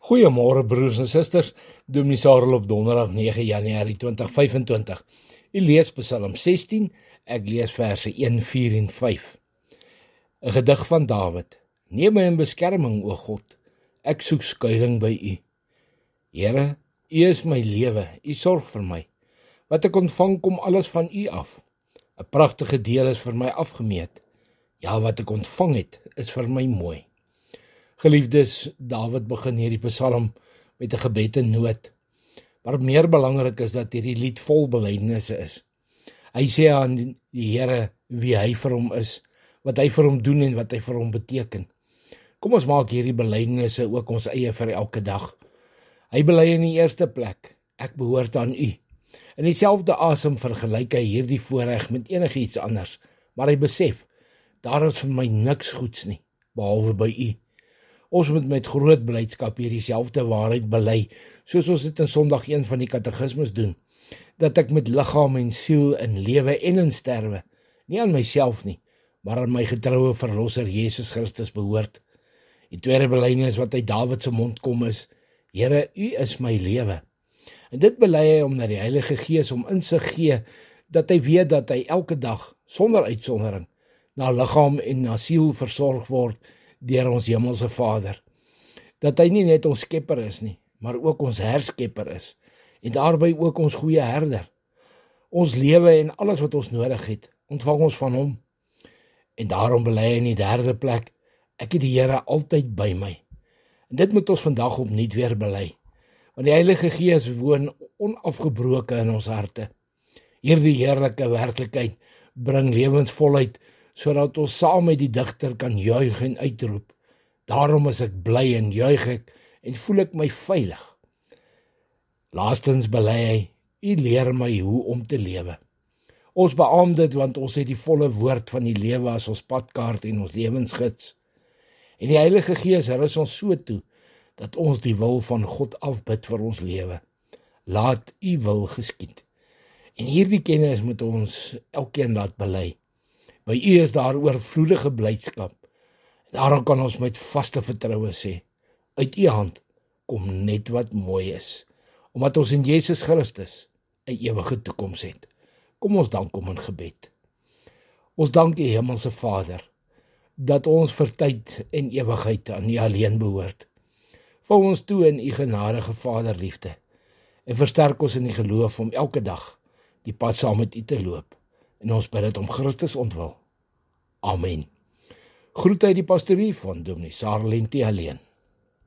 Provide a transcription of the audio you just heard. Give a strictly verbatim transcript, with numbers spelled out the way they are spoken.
Goeiemôre broers en susters, Dominee Sarel op donderdag nege Januarie twintig vyfentwintig. U lees Psalm sestien, ek lees verse een, vier en vyf. 'n Gedig van Dawid. Neem my in beskerming, o God, ek soek skuiling by U. Here, U is my lewe, U sorg vir my. Wat ek ontvang kom alles van U af. 'n Pragtige deel is vir my afgemeet. Ja, wat ek ontvang het, is vir my mooi. Geliefdes, Dawid begin hierdie psalm met 'n gebed en nood. Maar meer belangrik is dat hierdie lied vol belydenisse is. Hy sê aan die Here wie hy vir hom is, wat hy vir hom doen en wat hy vir hom beteken. Kom ons maak hierdie belydenisse ook ons eie vir elke dag. Hy bely in die eerste plek, ek behoort aan U. In dieselfde asem vergelyk hy hierdie voorreg met enigiets anders, maar hy besef, daar is vir my niks goeds nie, behalwe by U. Ons moet met groot blydskap hierdie selfde waarheid bely, soos ons dit in Sondag een van die katekismes doen, dat ek met liggaam en siel in lewe en in sterwe, nie aan myself nie, maar aan my getroue verlosser Jesus Christus behoort. Die tweede belydenis wat uit Dawid se mond kom is, Here, U is my lewe. En dit bely hy om na die Heilige Gees om insig gee, dat hy weet dat hy elke dag, sonder uitsondering, na liggaam en na siel versorg word, deur ons hemelse Vader, dat hy nie net ons skepper is nie, maar ook ons herskepper is, en daarby ook ons goeie herder. Ons lewe en alles wat ons nodig het, ontvang ons van hom. En daarom bely hy in die derde plek, ek het die Here altyd by my. En dit moet ons vandag opnuut weer bely, want die Heilige Gees woon onafgebroke in ons harte. Hierdie heerlike werklikheid bring lewensvolheid, sodat ons saam met die digter kan juig en uitroep. Daarom is ek bly en juig ek en voel ek my veilig. Laastens bely hy, U leer my hoe om te lewe. Ons beamoed dit want ons het die volle woord van die lewe as ons padkaart en ons lewensgids. En die Heilige Gees rus ons so toe, dat ons die wil van God afbid vir ons lewe. Laat U wil geskied. En hierdie kennis moet ons elkeen laat bely. By U is daar oorvloedige blydskap. Daarom kan ons met vaste vertroue sê, uit U hand kom net wat mooi is, omdat ons in Jesus Christus 'n ewige toekoms het. Kom ons dank hom in gebed. Ons dank U Hemelse Vader, dat ons vir tyd en ewigheid aan U alleen behoort. Vou ons toe in U genadige Vaderliefde en versterk ons in die geloof om elke dag die pad saam met U te loop. En ons bid dit om Christus ontwil. Amen. Groet uit die pastorie van Dominee Sarel en T. Alleen.